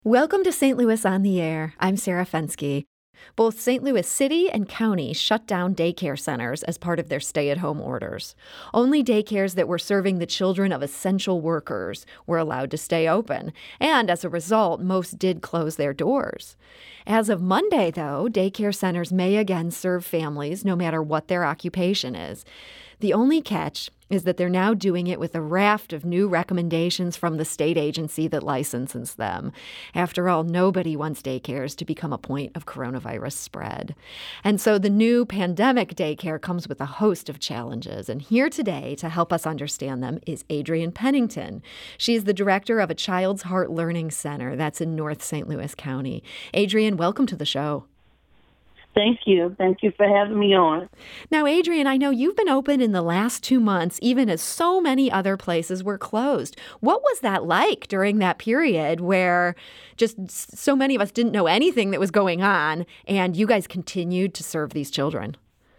Welcome to St. Louis on the Air. I'm Sarah Fensky. Both St. Louis City and County shut down daycare centers as part of their stay-at-home orders. Only daycares that were serving the children of essential workers were allowed to stay open, and as a result, most did close their doors. As of Monday, though, daycare centers may again serve families no matter what their occupation is. The only catch is that they're now doing it with a raft of new recommendations from the state agency that licenses them. After all, nobody wants daycares to become a point of coronavirus spread. And so the new pandemic daycare comes with a host of challenges. And here today to help us understand them is Adrienne Pennington. She's the director of a Child's Heart Learning Center that's in North St. Louis County. Adrienne, welcome to the show. Thank you. Thank you for having me on. Now, Adrienne, I know you've been open in the last 2 months, even as so many other places were closed. What was that like during that period where just so many of us didn't know anything that was going on, and you guys continued to serve these children?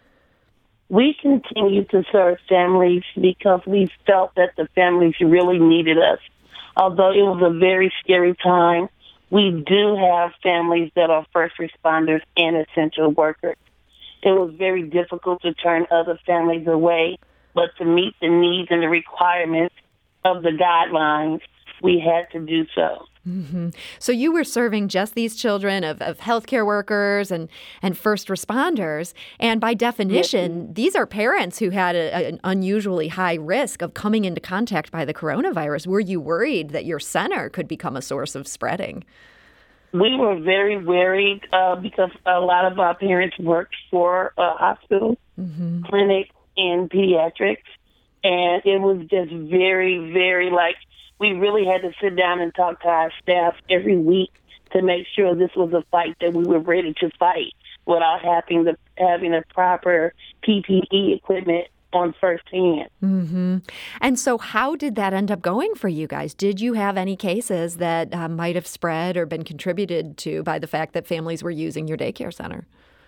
We continued to serve families because we felt that the families really needed us. Although it was a very scary time, we do have families that are first responders and essential workers. It was very difficult to turn other families away, but to meet the needs and the requirements of the guidelines, we had to do so. Mm-hmm. So you were serving just these children of healthcare workers and first responders. And by definition, yes, these are parents who had an unusually high risk of coming into contact by the coronavirus. Were you worried that your center could become a source of spreading? We were very worried because a lot of our parents worked for hospitals, clinics, and pediatrics. And it was just very, very we really had to sit down and talk to our staff every week to make sure this was a fight that we were ready to fight without having the proper PPE equipment on first hand. Mm-hmm. And so how did that end up going for you guys? Did you have any cases that might have spread or been contributed to by the fact that families were using your daycare center?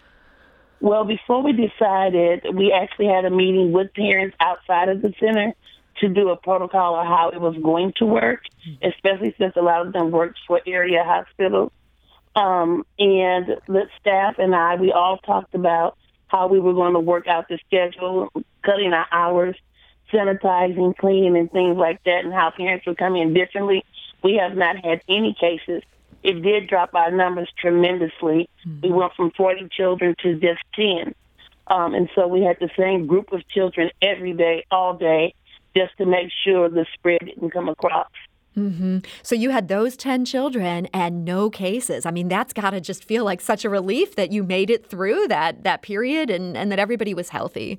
Well, before we decided, we actually had a meeting with parents outside of the center to do a protocol of how it was going to work, especially since a lot of them worked for area hospitals. And the staff and I, we all talked about how we were going to work out the schedule, cutting our hours, sanitizing, cleaning, and things like that, and how parents would come in differently. We have not had any cases. It did drop our numbers tremendously. We went from 40 children to just 10. And so we had the same group of children every day, all day, just to make sure the spread didn't come across. Mm-hmm. So you had those 10 children and no cases. I mean, that's got to just feel like such a relief that you made it through that period and that everybody was healthy.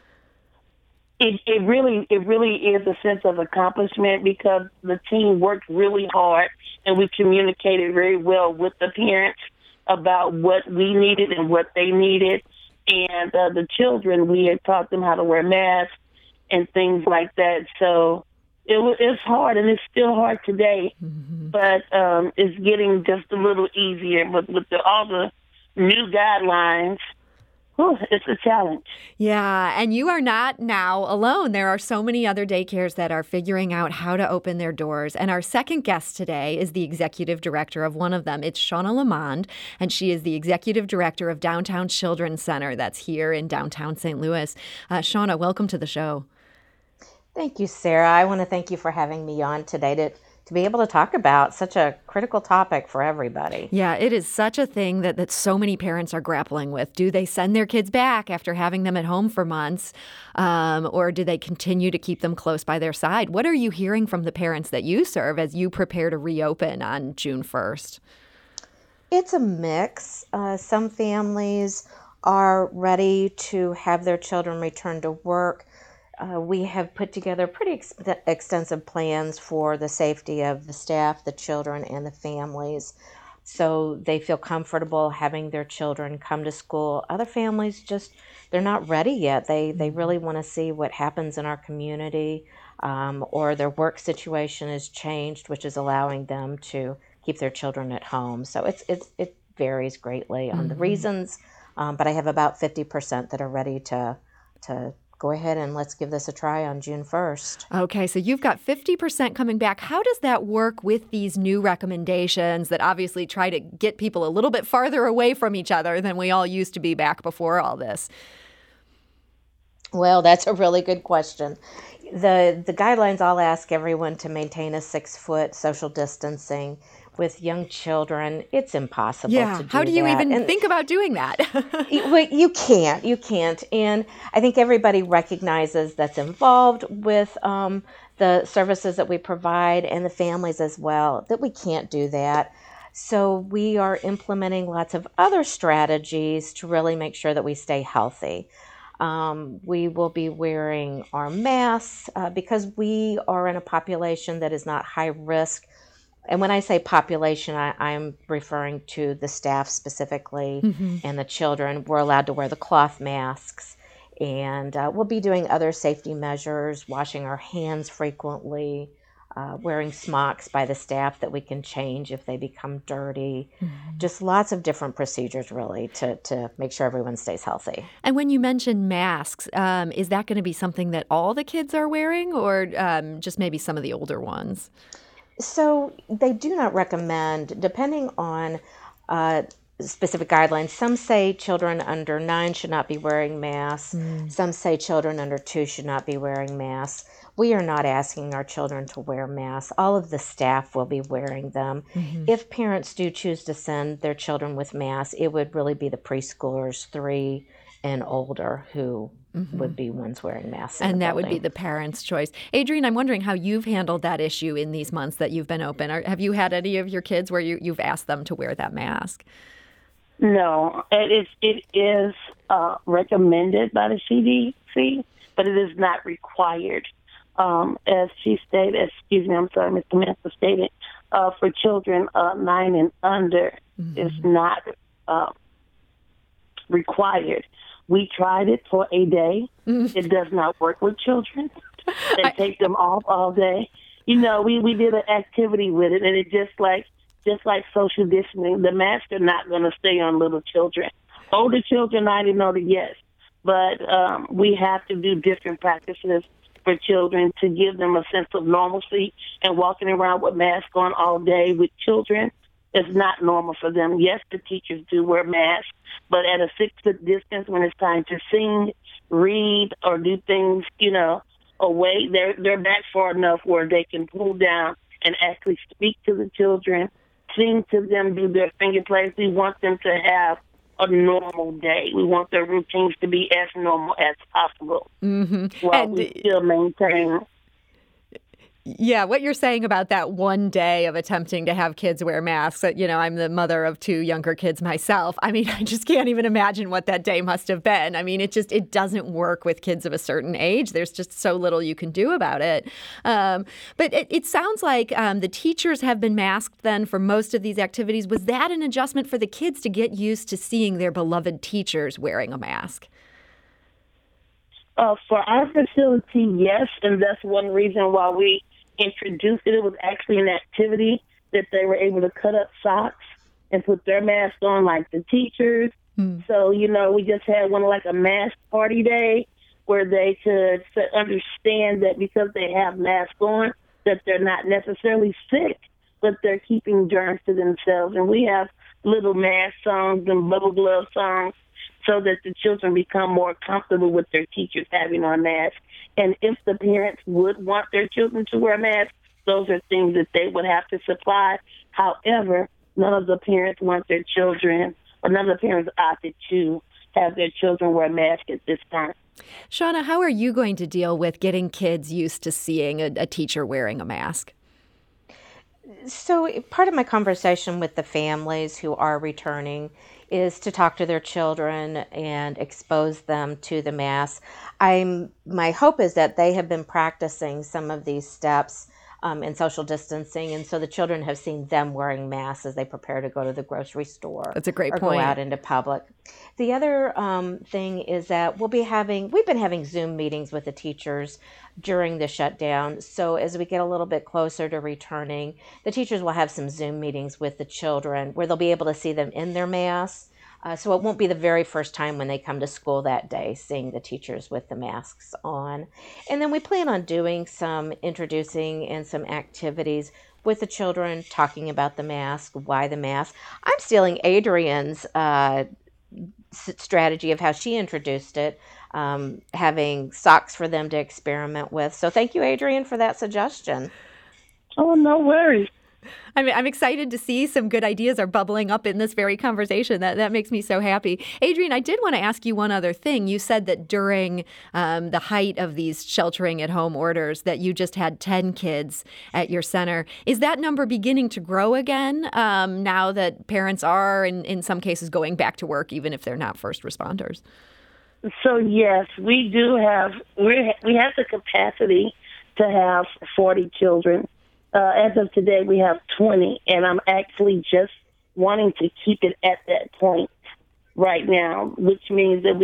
It really is a sense of accomplishment because the team worked really hard and we communicated very well with the parents about what we needed and what they needed. And the children, we had taught them how to wear masks and things like that. So it's hard, and it's still hard today, but it's getting just a little easier. But with all the new guidelines, it's a challenge. Yeah, and you are not now alone. There are so many other daycares that are figuring out how to open their doors. And our second guest today is the executive director of one of them. It's Shauna Lamond, and she is the executive director of Downtown Children's Center that's here in downtown St. Louis. Shauna, welcome to the show. Thank you, Sarah. I want to thank you for having me on today to be able to talk about such a critical topic for everybody. Yeah, it is such a thing that so many parents are grappling with. Do they send their kids back after having them at home for months, or do they continue to keep them close by their side? What are you hearing from the parents that you serve as you prepare to reopen on June 1st? It's a mix. Some families are ready to have their children return to work. We have put together pretty extensive plans for the safety of the staff, the children, and the families, so they feel comfortable having their children come to school. Other families they're not ready yet. They really want to see what happens in our community, or their work situation has changed, which is allowing them to keep their children at home. So it varies greatly on the reasons, but I have about 50% that are ready to go ahead and let's give this a try on June 1st. Okay, so you've got 50% coming back. How does that work with these new recommendations that obviously try to get people a little bit farther away from each other than we all used to be back before all this? Well, that's a really good question. The guidelines all ask everyone to maintain a 6-foot social distancing. With young children, it's impossible to do that. How do you even think about doing that? You can't. And I think everybody recognizes that's involved with the services that we provide and the families as well, that we can't do that. So we are implementing lots of other strategies to really make sure that we stay healthy. We will be wearing our masks because we are in a population that is not high risk. And when I say population, I'm referring to the staff specifically and the children. We're allowed to wear the cloth masks, and we'll be doing other safety measures, washing our hands frequently, wearing smocks by the staff that we can change if they become dirty. Just lots of different procedures, really, to make sure everyone stays healthy. And when you mention masks, is that going to be something that all the kids are wearing, or just maybe some of the older ones? So they do not recommend, depending on specific guidelines. Some say children under 9 should not be wearing masks. Some say children under 2 should not be wearing masks. We are not asking our children to wear masks. All of the staff will be wearing them. If parents do choose to send their children with masks, it would really be the preschoolers 3 and older who would be ones wearing masks. And that would be the parents' choice. Adrienne, I'm wondering how you've handled that issue in these months that you've been open. Have you had any of your kids where you've asked them to wear that mask? No, it is recommended by the CDC, but it is not required. As she stated, I'm sorry, Ms. Samantha stated, for children 9 and under, it's not required. We tried it for a day. It does not work with children. They take them off all day. We did an activity with it, and it just like social distancing, the masks are not going to stay on little children. Older children, I didn't know that, yes. But we have to do different practices for children to give them a sense of normalcy, and walking around with masks on all day with children is not normal for them. Yes, the teachers do wear masks, but at a 6-foot distance when it's time to sing, read, or do things, away, they're back far enough where they can pull down and actually speak to the children, sing to them, do their finger plays. We want them to have a normal day. We want their routines to be as normal as possible while we still maintain. Yeah, what you're saying about that one day of attempting to have kids wear masks, I'm the mother of 2 younger kids myself. I mean, I just can't even imagine what that day must have been. I mean, it doesn't work with kids of a certain age. There's just so little you can do about it. But it sounds like the teachers have been masked then for most of these activities. Was that an adjustment for the kids to get used to seeing their beloved teachers wearing a mask? For our facility, yes, and that's one reason why we introduced it. It was actually an activity that they were able to cut up socks and put their mask on like the teachers. So, we just had one like a mask party day where they could understand that because they have masks on, that they're not necessarily sick, but they're keeping germs to themselves. And we have little mask songs and bubble glove songs so that the children become more comfortable with their teachers having on masks. And if the parents would want their children to wear masks, those are things that they would have to supply. However, none of the parents want their children, or none of the parents opted to have their children wear masks at this time. Shauna, how are you going to deal with getting kids used to seeing a teacher wearing a mask? So part of my conversation with the families who are returning is to talk to their children and expose them to the mask. My hope is that they have been practicing some of these steps in social distancing, and so the children have seen them wearing masks as they prepare to go to the grocery store. That's a great or point. Go out into public. The other thing is that we've been having Zoom meetings with the teachers during the shutdown. So as we get a little bit closer to returning, the teachers will have some Zoom meetings with the children where they'll be able to see them in their masks. So it won't be the very first time when they come to school that day, seeing the teachers with the masks on. And then we plan on doing some introducing and some activities with the children, talking about the mask, why the mask. I'm stealing Adrian's strategy of how she introduced it, having socks for them to experiment with. So thank you, Adrian, for that suggestion. Oh, no worries. I'm excited to see some good ideas are bubbling up in this very conversation. That makes me so happy. Adrian, I did want to ask you one other thing. You said that during the height of these sheltering at home orders that you just had 10 kids at your center. Is that number beginning to grow again now that parents are, in some cases, going back to work, even if they're not first responders? So, yes, we do have, we have the capacity to have 40 children. As of today, we have 20, and I'm actually just wanting to keep it at that point right now, which means that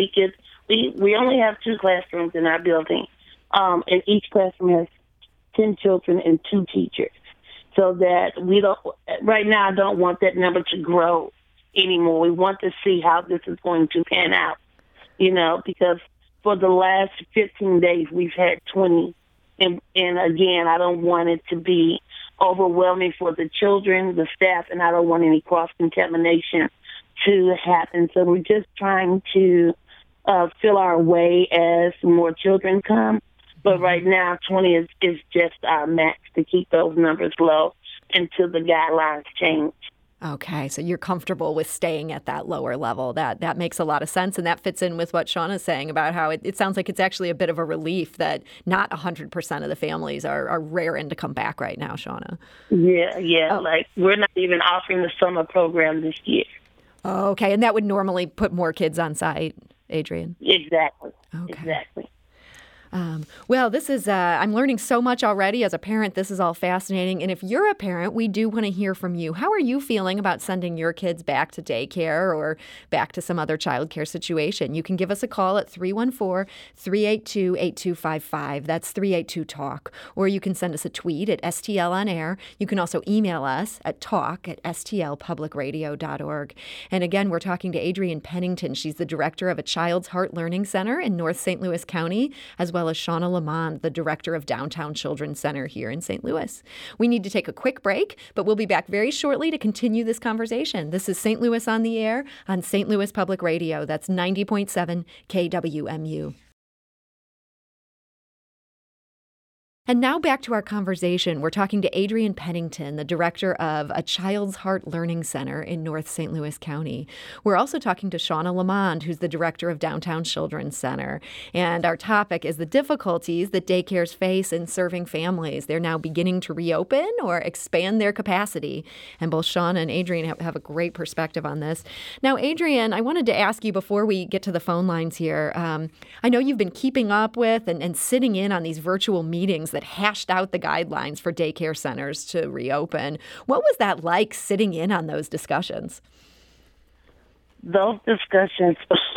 we only have 2 classrooms in our building, and each classroom has 10 children and 2 teachers. So that right now, I don't want that number to grow anymore. We want to see how this is going to pan out, because for the last 15 days, we've had 20. And again, I don't want it to be overwhelming for the children, the staff, and I don't want any cross-contamination to happen. So we're just trying to fill our way as more children come. But right now, 20 is just our max to keep those numbers low until the guidelines change. Okay, so you're comfortable with staying at that lower level. That makes a lot of sense, and that fits in with what Shauna's saying about how it sounds like it's actually a bit of a relief that not 100% of the families are raring to come back right now, Shauna. Yeah. Oh. Like, we're not even offering the summer program this year. Okay, and that would normally put more kids on site, Adrian? Exactly. Okay. Exactly. Well, this is, I'm learning so much already as a parent. This is all fascinating. And if you're a parent, we do want to hear from you. How are you feeling about sending your kids back to daycare or back to some other childcare situation? You can give us a call at 314-382-8255. That's 382-TALK. Or you can send us a tweet at STL on air. You can also email us at talk@stlpublicradio.org. And again, we're talking to Adrian Pennington. She's the director of a Child's Heart Learning Center in North St. Louis County, as well as Shauna Lamond, the director of Downtown Children's Center here in St. Louis. We need to take a quick break, but we'll be back very shortly to continue this conversation. This is St. Louis on the Air on St. Louis Public Radio. That's 90.7 KWMU. And now back to our conversation. We're talking to Adrian Pennington, the director of a Child's Heart Learning Center in North St. Louis County. We're also talking to Shauna Lamond, who's the director of Downtown Children's Center. And our topic is the difficulties that daycares face in serving families. They're now beginning to reopen or expand their capacity. And both Shauna and Adrian have a great perspective on this. Now, Adrian, I wanted to ask you before we get to the phone lines here. I know you've been keeping up with and sitting in on these virtual meetings that hashed out the guidelines for daycare centers to reopen. What was that like, sitting in on those discussions? Those discussions,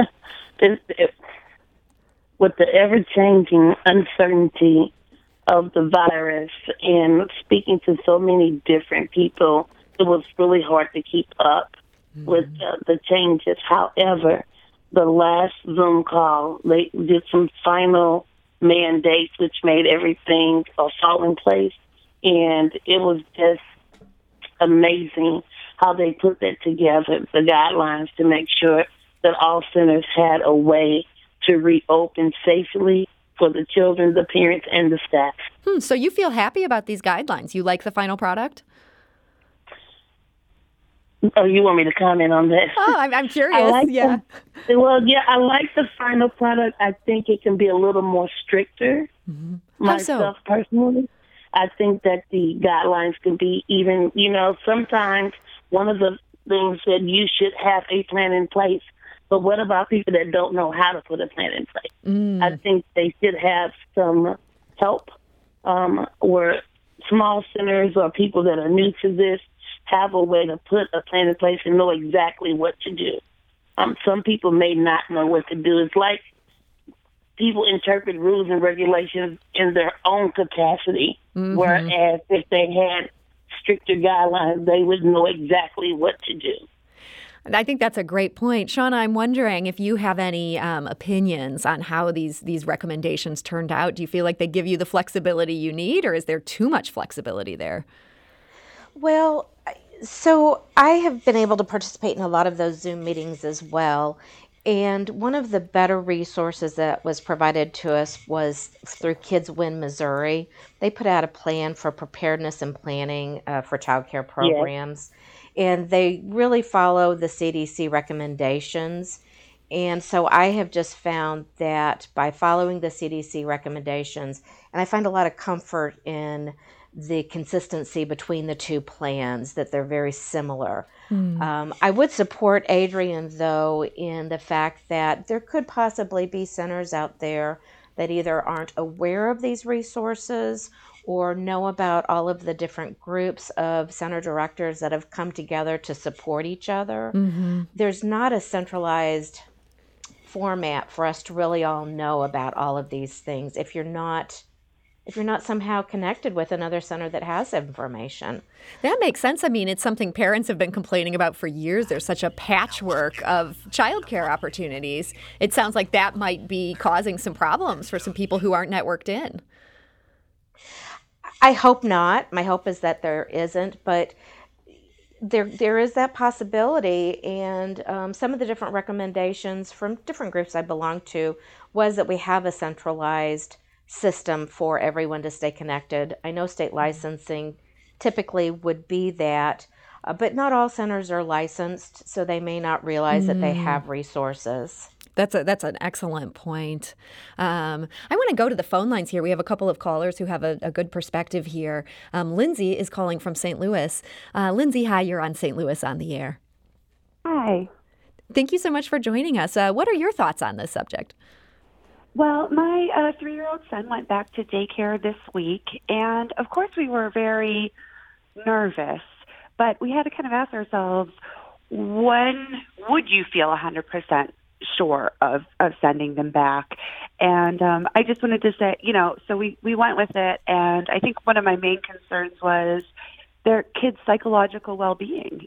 with the ever-changing uncertainty of the virus and speaking to so many different people, it was really hard to keep up with the changes. However, the last Zoom call, they did some final mandates, which made everything fall in place. And it was just amazing how they put that together, the guidelines, to make sure that all centers had a way to reopen safely for the children, the parents, and the staff. So you feel happy about these guidelines? You like the final product? Oh, you want me to comment on that? Oh, I'm curious. I like I like the final product. I think it can be a little more stricter. Mm-hmm. Myself, personally, I think that the guidelines can be even, sometimes one of the things that you should have a plan in place. But what about people that don't know how to put a plan in place? I think they should have some help, or small centers or people that are new to this have a way to put a plan in place and know exactly what to do. Some people may not know what to do. It's like people interpret rules and regulations in their own capacity, whereas if they had stricter guidelines, they would know exactly what to do. And I think that's a great point. Shauna, I'm wondering if you have any opinions on how these recommendations turned out. Do you feel like they give you the flexibility you need, or is there too much flexibility there? Well, so I have been able to participate in a lot of those Zoom meetings as well. And one of the better resources that was provided to us was through Kids Win Missouri. They put out a plan for preparedness and planning for childcare Yes. programs. And they really follow the CDC recommendations. And so I have just found that by following the CDC recommendations, and I find a lot of comfort in the consistency between the two plans, that they're very similar. I would support Adrian, though, in the fact that there could possibly be centers out there that either aren't aware of these resources or know about all of the different groups of center directors that have come together to support each other. There's not a centralized format for us to really all know about all of these things if you're not somehow connected with another center that has information. That makes sense. I mean, it's something parents have been complaining about for years. There's such a patchwork of childcare opportunities. It sounds like that might be causing some problems for some people who aren't networked in. I hope not. My hope is that there isn't, but there is that possibility. And some of the different recommendations from different groups I belong to was that we have a centralized system for everyone to stay connected. I know state licensing typically would be that, but not all centers are licensed, so they may not realize that they have resources. That's an excellent point. I want to go to the phone lines here. We have a couple of callers who have a good perspective here. Lindsay is calling from St. Louis. Lindsay, hi, you're on St. Louis on the Air. Hi. Thank you so much for joining us. What are your thoughts on this subject? Well, my 3-year-old son went back to daycare this week, and of course we were very nervous, but we had to kind of ask ourselves, when would you feel 100% sure of sending them back? And I just wanted to say, so we went with it, and I think one of my main concerns was their kids' psychological well-being.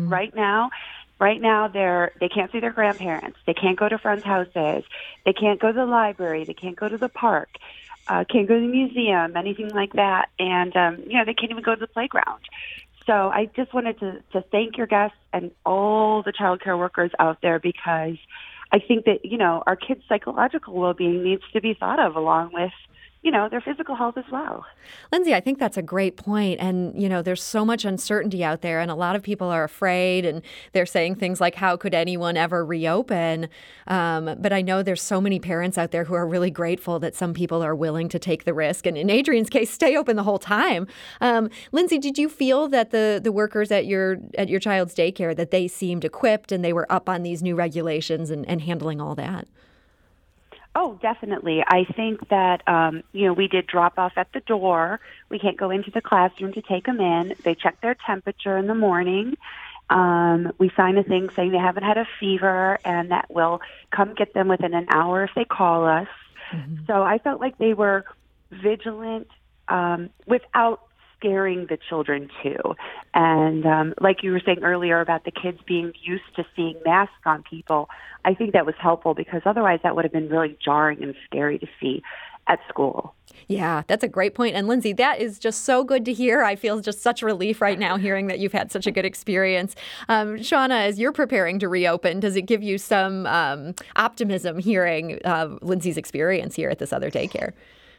Right now, they can't see their grandparents. They can't go to friends' houses. They can't go to the library. They can't go to the park. Can't go to the museum, anything like that. And, they can't even go to the playground. So I just wanted to thank your guests and all the child care workers out there, because I think that, our kids' psychological well-being needs to be thought of along with, their physical health as well. Lindsay, I think that's a great point. And, there's so much uncertainty out there, and a lot of people are afraid, and they're saying things like, how could anyone ever reopen? But I know there's so many parents out there who are really grateful that some people are willing to take the risk, and in Adrian's case, stay open the whole time. Lindsay, did you feel that the workers at your child's daycare, that they seemed equipped and they were up on these new regulations and handling all that? Oh, definitely. I think that, we did drop off at the door. We can't go into the classroom to take them in. They check their temperature in the morning. We sign a thing saying they haven't had a fever and that we'll come get them within an hour if they call us. So I felt like they were vigilant without scaring the children too. And like you were saying earlier about the kids being used to seeing masks on people, I think that was helpful, because otherwise that would have been really jarring and scary to see at school. Yeah, that's a great point. And Lindsay, that is just so good to hear. I feel just such relief right now hearing that you've had such a good experience. Shauna, as you're preparing to reopen, does it give you some optimism hearing Lindsay's experience here at this other daycare?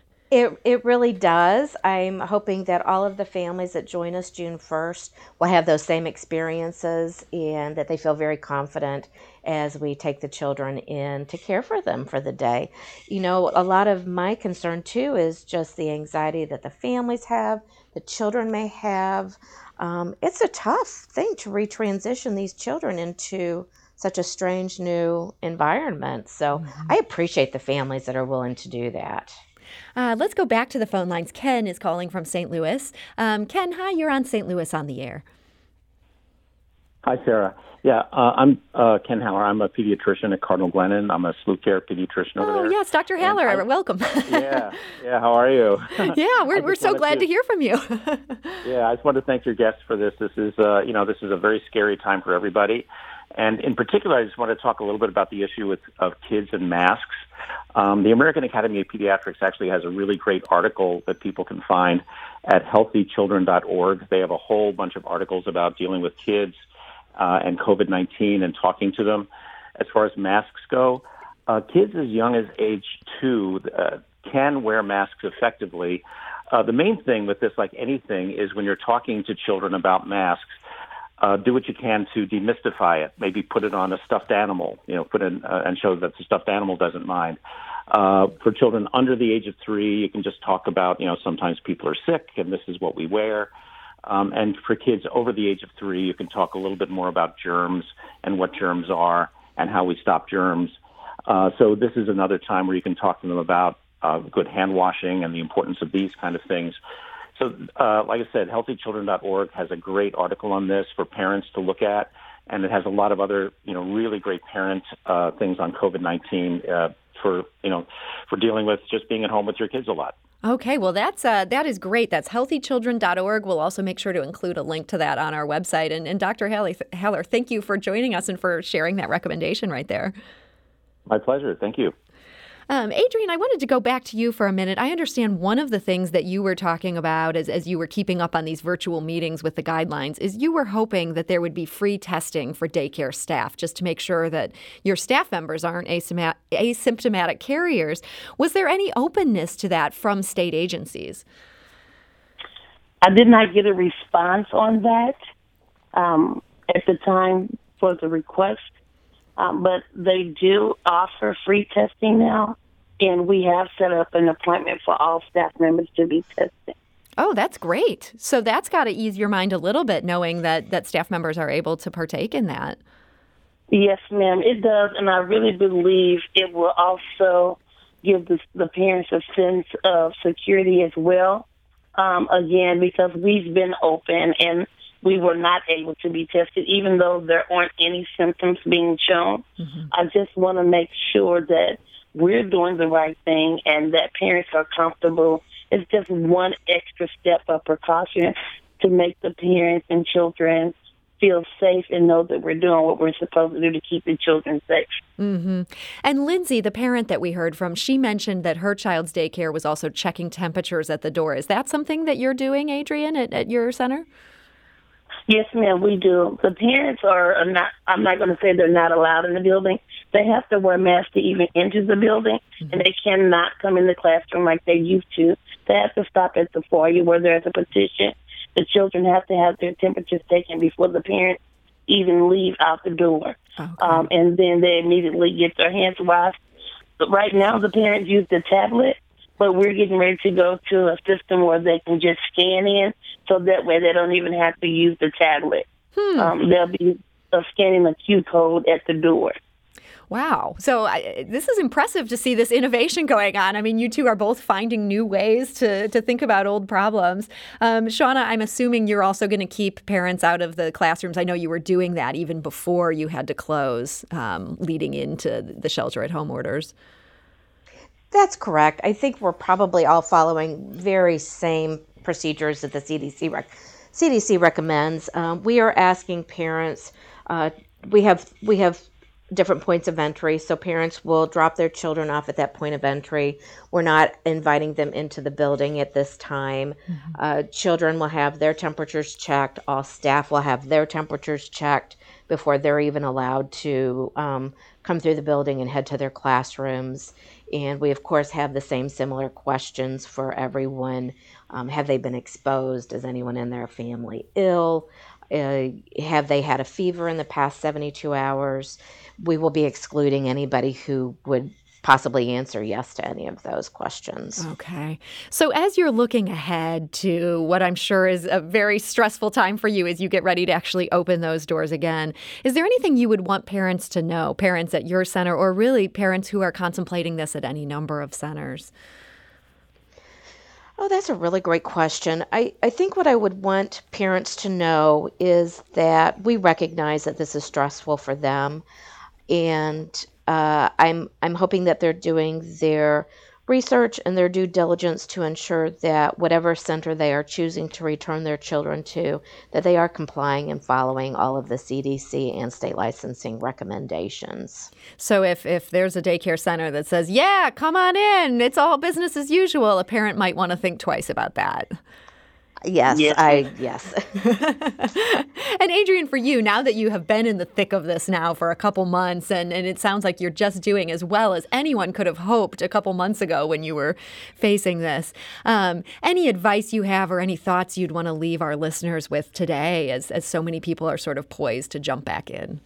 It really does. I'm hoping that all of the families that join us June 1st will have those same experiences, and that they feel very confident as we take the children in to care for them for the day. A lot of my concern too is just the anxiety that the families have, the children may have. It's a tough thing to retransition these children into such a strange new environment. So I appreciate the families that are willing to do that. Let's go back to the phone lines. Ken is calling from St. Louis. Ken, hi, you're on St. Louis on the Air. Hi, Sarah. Yeah, I'm Ken Haller. I'm a pediatrician at Cardinal Glennon. I'm a SLU care pediatrician over there. Oh, yes, Dr. Haller. Welcome. Yeah, how are you? Yeah, we're so glad to hear from you. Yeah, I just wanted to thank your guests for this. This is, this is a very scary time for everybody. And in particular, I just want to talk a little bit about the issue of kids and masks. The American Academy of Pediatrics actually has a really great article that people can find at healthychildren.org. They have a whole bunch of articles about dealing with kids and COVID-19 and talking to them. As far as masks go, kids as young as age 2 can wear masks effectively. The main thing with this, like anything, is when you're talking to children about masks, do what you can to demystify it. Maybe put it on a stuffed animal, put in and show that the stuffed animal doesn't mind. For children under the age of 3, you can just talk about, sometimes people are sick and this is what we wear. And for kids over the age of 3, you can talk a little bit more about germs and what germs are and how we stop germs. So this is another time where you can talk to them about good hand washing and the importance of these kind of things. So, like I said, healthychildren.org has a great article on this for parents to look at, and it has a lot of other, really great parent things on COVID-19 for dealing with just being at home with your kids a lot. Okay, well, that is great. That's healthychildren.org. We'll also make sure to include a link to that on our website. And Dr. Haller, thank you for joining us and for sharing that recommendation right there. My pleasure. Thank you. Adrian, I wanted to go back to you for a minute. I understand one of the things that you were talking about as you were keeping up on these virtual meetings with the guidelines is you were hoping that there would be free testing for daycare staff just to make sure that your staff members aren't asymptomatic carriers. Was there any openness to that from state agencies? I did not get a response on that at the time for the request. But they do offer free testing now, and we have set up an appointment for all staff members to be tested. Oh, that's great. So that's got to ease your mind a little bit, knowing that staff members are able to partake in that. Yes, ma'am, it does, and I really believe it will also give the parents a sense of security as well, again, because we've been open and we were not able to be tested, even though there aren't any symptoms being shown. Mm-hmm. I just want to make sure that we're doing the right thing and that parents are comfortable. It's just one extra step of precaution to make the parents and children feel safe and know that we're doing what we're supposed to do to keep the children safe. Mm-hmm. And Lindsay, the parent that we heard from, she mentioned that her child's daycare was also checking temperatures at the door. Is that something that you're doing, Adrian, at your center? Yes, ma'am, we do. The parents are not, I'm not going to say they're not allowed in the building. They have to wear masks to even enter the building, mm-hmm. and they cannot come in the classroom like they used to. They have to stop at the foyer where there's a petition. The children have to have their temperatures taken before the parents even leave out the door. Okay. And then they immediately get their hands washed. But right now, the parents use the tablet, but we're getting ready to go to a system where they can just scan in, so that way they don't even have to use the tablet. They'll be scanning a Q code at the door. Wow. So this is impressive to see this innovation going on. I mean, you two are both finding new ways to think about old problems. Shauna, I'm assuming you're also going to keep parents out of the classrooms. I know you were doing that even before you had to close, leading into the shelter-at-home orders. That's correct. I think we're probably all following very same procedures that the CDC recommends. We are asking parents. We have different points of entry, so parents will drop their children off at that point of entry. We're not inviting them into the building at this time. Mm-hmm. Children will have their temperatures checked. All staff will have their temperatures checked before they're even allowed to come through the building and head to their classrooms. And we, of course, have the same similar questions for everyone. Have they been exposed? Is anyone in their family ill? Have they had a fever in the past 72 hours? We will be excluding anybody who would possibly answer yes to any of those questions. Okay. So as you're looking ahead to what I'm sure is a very stressful time for you as you get ready to actually open those doors again, is there anything you would want parents to know, parents at your center, or really parents who are contemplating this at any number of centers? Oh, that's a really great question. I think what I would want parents to know is that we recognize that this is stressful for them, and I'm hoping that they're doing their research and their due diligence to ensure that whatever center they are choosing to return their children to, that they are complying and following all of the CDC and state licensing recommendations. So if there's a daycare center that says, yeah, come on in, it's all business as usual, a parent might want to think twice about that. Yes. Yes. And Adrienne, for you, now that you have been in the thick of this now for a couple months, and it sounds like you're just doing as well as anyone could have hoped a couple months ago when you were facing this, any advice you have or any thoughts you'd want to leave our listeners with today as so many people are sort of poised to jump back in?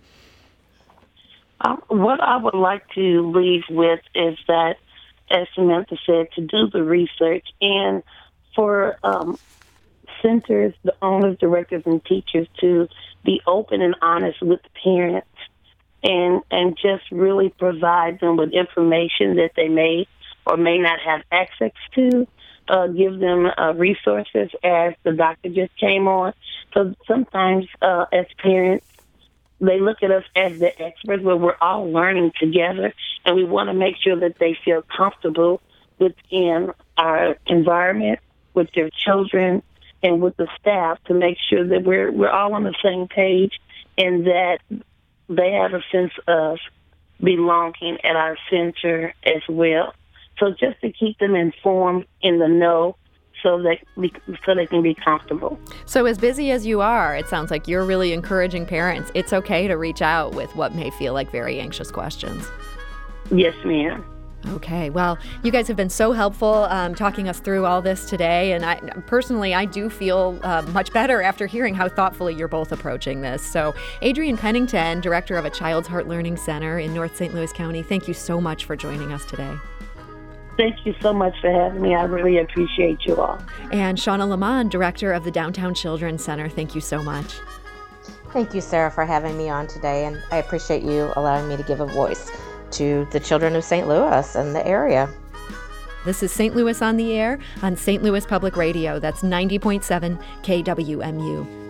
What I would like to leave with is that, as Samantha said, to do the research and for centers, the owners, directors, and teachers to be open and honest with the parents and just really provide them with information that they may or may not have access to. Give them resources, as the doctor just came on. So sometimes as parents, they look at us as the experts, where we're all learning together, and we want to make sure that they feel comfortable within our environment, with their children, and with the staff, to make sure that we're all on the same page and that they have a sense of belonging at our center as well. So just to keep them informed, in the know, so they can be comfortable. So as busy as you are, it sounds like you're really encouraging parents. It's okay to reach out with what may feel like very anxious questions. Yes, ma'am. Okay, well, you guys have been so helpful talking us through all this today, and I do feel much better after hearing how thoughtfully you're both approaching this. So, Adrienne Pennington, director of a Child's Heart Learning Center in North St. Louis County, thank you so much for joining us today. Thank you so much for having me. I really appreciate you all. And Shauna Lamond, director of the Downtown Children's Center, thank you so much. Thank you, Sarah, for having me on today, and I appreciate you allowing me to give a voice to the children of St. Louis and the area. This is St. Louis on the Air on St. Louis Public Radio. That's 90.7 KWMU.